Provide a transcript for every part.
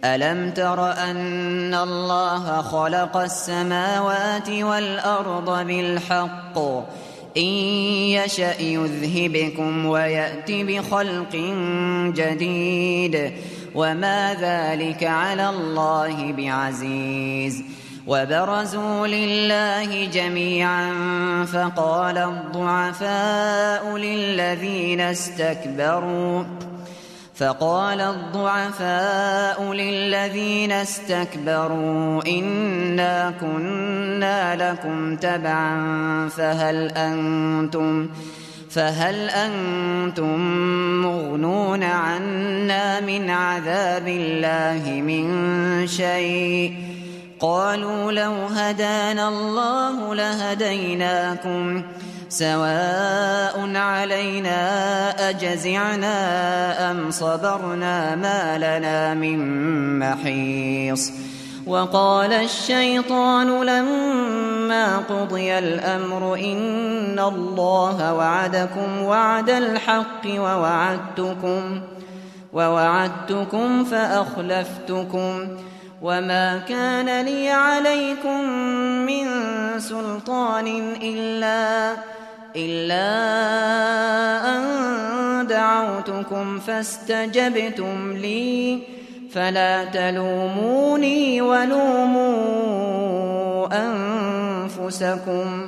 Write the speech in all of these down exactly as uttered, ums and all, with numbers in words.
ألم تر أن الله خلق السماوات والأرض بالحق إن يشأ يذهبكم ويأت بخلق جديد وما ذلك على الله بعزيز وبرزوا لله جميعا فقال الضعفاء للذين استكبروا فقال الضعفاء للذين استكبروا إنا كنا لكم تبعا فهل أنتم فهل أنتم مغنون عنا من عذاب الله من شيء قالوا لو هدانا الله لهديناكم سواء علينا أجزعنا أم صبرنا ما لنا من محيص وقال الشيطان لما قضي الأمر إن الله وعدكم وعد الحق ووعدتكم ووعدتكم فأخلفتكم وما كان لي عليكم من سلطان إلا إلا أن دعوتكم فاستجبتم لي فلا تلوموني ولوموا أنفسكم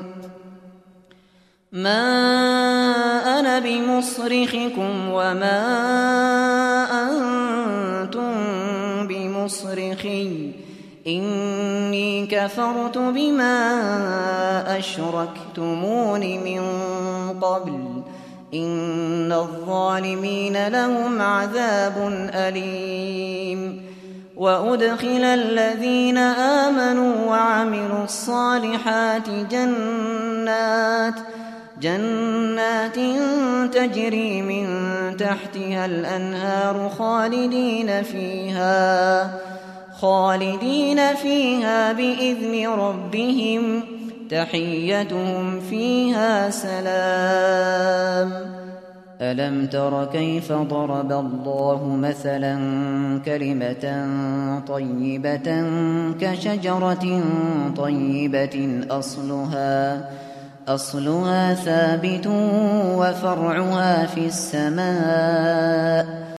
ما أنا بمصرخكم وما أنتم بمصرخي إني كفرت بما أشركتمون من قبل إن الظالمين لهم عذاب أليم وأدخل الذين آمنوا وعملوا الصالحات جنات جنات تجري من تحتها الأنهار خالدين فيها خالدين فيها بإذن ربهم تحيتهم فيها سلام ألم تر كيف ضرب الله مثلا كلمة طيبة كشجرة طيبة أصلها أصلها ثابت وفرعها في السماء